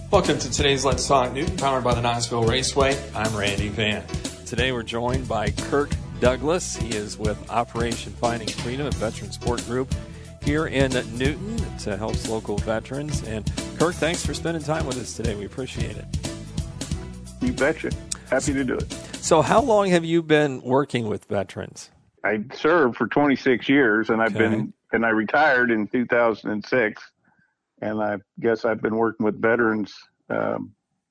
Welcome to today's Let's Talk Newton, powered by the Niceville Raceway. I'm Randy Van. Today we're joined by Kirk Douglas. He is with Operation Finding Freedom, a veteran support group here in Newton that helps local veterans. And Kirk, thanks for spending time with us today. We appreciate it. You betcha. Happy to do it. So how long have you been working with veterans? I served for 26 years, and I retired in 2006. And I guess I've been working with veterans in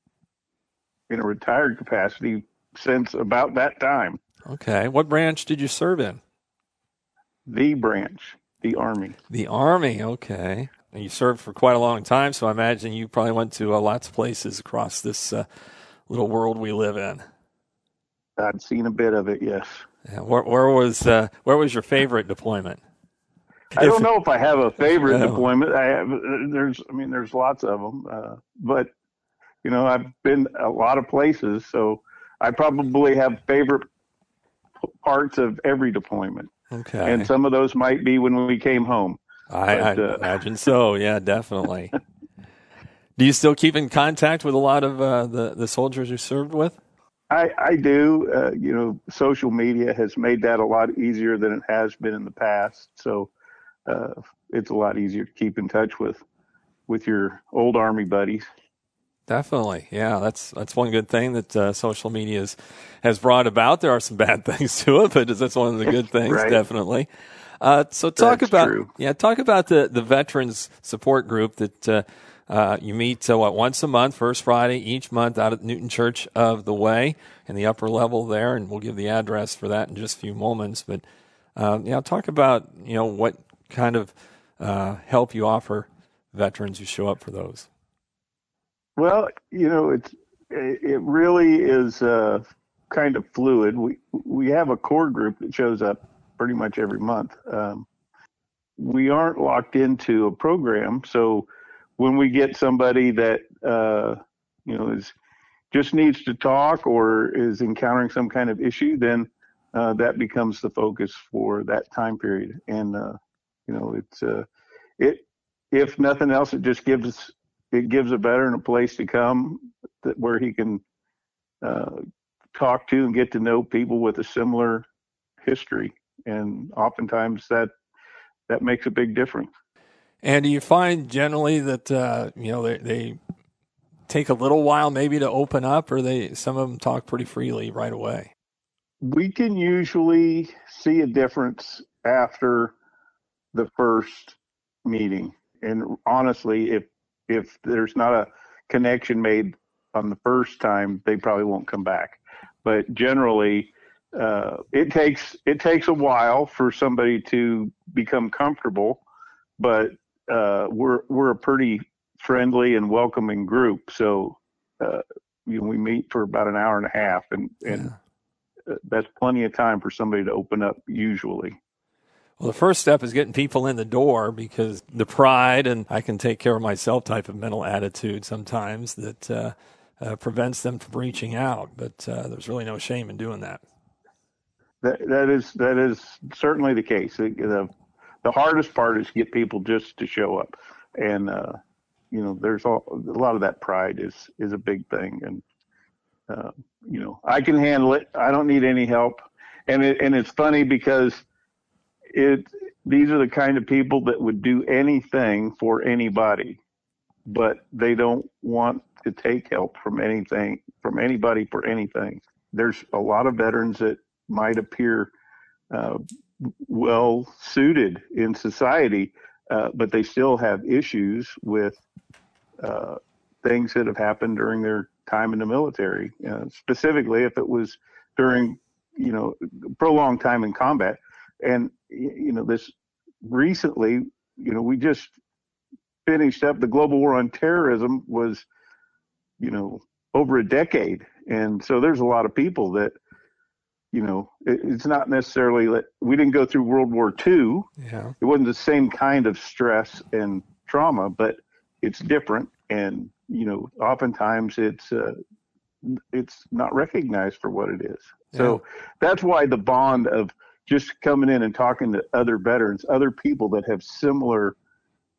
a retired capacity since about that time. Okay. What branch did you serve in? The branch, the Army. The Army, okay. And you served for quite a long time, so I imagine you probably went to lots of places across this little world we live in. I've seen a bit of it, yes. Yeah, where was your favorite deployment? I don't know if I have a favorite deployment. There's lots of them, but I've been a lot of places, so I probably have favorite parts of every deployment. Okay, and some of those might be when we came home. I imagine so. Yeah, definitely. Do you still keep in contact with a lot of the soldiers you served with? I do. Social media has made that a lot easier than it has been in the past. So. It's a lot easier to keep in touch with your old Army buddies. Definitely. Yeah, that's one good thing that social media has brought about. There are some bad things to it, but that's one of the good things, right. Definitely. So talk about the Veterans Support Group that you meet once a month, first Friday each month out at Newton Church of the Way in the upper level there, and we'll give the address for that in just a few moments. But talk about what kind of help you offer veterans who show up for those. Well, it really is kind of fluid. We have a core group that shows up pretty much every month. We aren't locked into a program, so when we get somebody that just needs to talk or is encountering some kind of issue, then that becomes the focus for that time period. And if nothing else, it just gives a veteran a place to come where he can talk to and get to know people with a similar history, and oftentimes that makes a big difference. And do you find generally that they take a little while maybe to open up, or some of them talk pretty freely right away? We can usually see a difference after the first meeting, and honestly, if there's not a connection made on the first time, they probably won't come back. But generally, it takes a while for somebody to become comfortable. But we're a pretty friendly and welcoming group, so we meet for about an hour and a half, and that's plenty of time for somebody to open up usually. Well, the first step is getting people in the door, because the pride and I can take care of myself type of mental attitude sometimes that prevents them from reaching out. But there's really no shame in doing that. That is certainly the case. The hardest part is to get people just to show up, and there's a lot of that pride is a big thing, and I can handle it. I don't need any help, and it's funny because these are the kind of people that would do anything for anybody, but they don't want to take help from anybody for anything. There's a lot of veterans that might appear well suited in society, but they still have issues with things that have happened during their time in the military, specifically if it was during prolonged time in combat. And this recently, we just finished up the global war on terrorism was over a decade, and so there's a lot of people that it's not necessarily that we didn't go through World War II. Yeah. It wasn't the same kind of stress and trauma, but it's different, and oftentimes it's not recognized for what it is. Yeah. So that's why the bond of just coming in and talking to other veterans, other people that have similar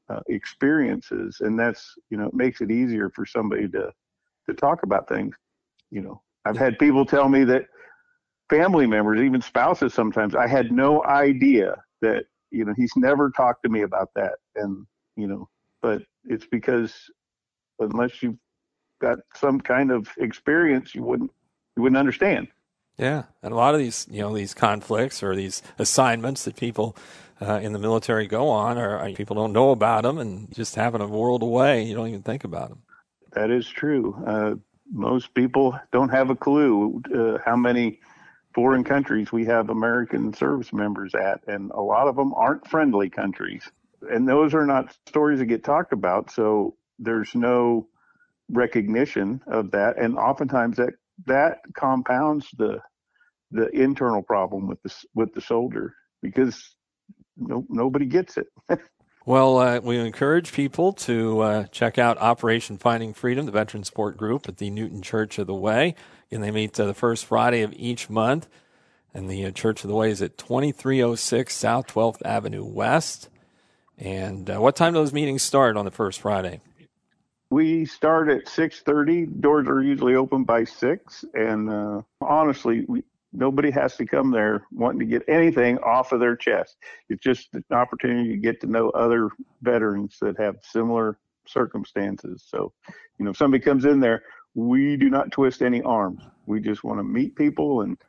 experiences, and that's, it makes it easier for somebody to talk about things. I've had people tell me that family members, even spouses sometimes, I had no idea that, he's never talked to me about that. And, but it's because unless you've got some kind of experience, you wouldn't understand. Yeah. And a lot of these, these conflicts or these assignments that people in the military go on, or people don't know about them, and just having a world away, you don't even think about them. That is true. Most people don't have a clue how many foreign countries we have American service members at, and a lot of them aren't friendly countries. And those are not stories that get talked about, so there's no recognition of that. And oftentimes that compounds the internal problem with the soldier, because nobody gets it. Well, we encourage people to check out Operation Finding Freedom, the Veteran Support Group at the Newton Church of the Way. And they meet the first Friday of each month. And the Church of the Way is at 2306 South 12th Avenue West. And what time do those meetings start on the first Friday? We start at 6:30. Doors are usually open by 6. And honestly, nobody has to come there wanting to get anything off of their chest. It's just an opportunity to get to know other veterans that have similar circumstances. So, if somebody comes in there, we do not twist any arms. We just want to meet people and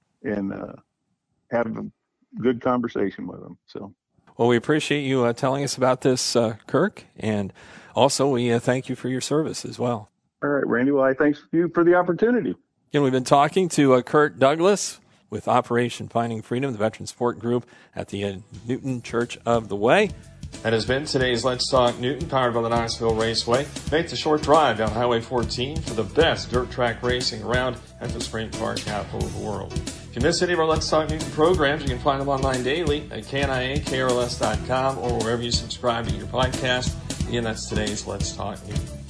have a good conversation with them. So, well, we appreciate you telling us about this, Kirk, and also we thank you for your service as well. All right, Randy. Well, I thank you for the opportunity. Again, we've been talking to Kurt Douglas with Operation Finding Freedom, the Veteran Support Group at the Newton Church of the Way. That has been today's Let's Talk Newton, powered by the Knoxville Raceway. Make the short drive down Highway 14 for the best dirt track racing around at the sprint car capital of the world. If you miss any of our Let's Talk Newton programs, you can find them online daily at KNIA, KRLS.com, or wherever you subscribe to your podcast. Again, that's today's Let's Talk Newton.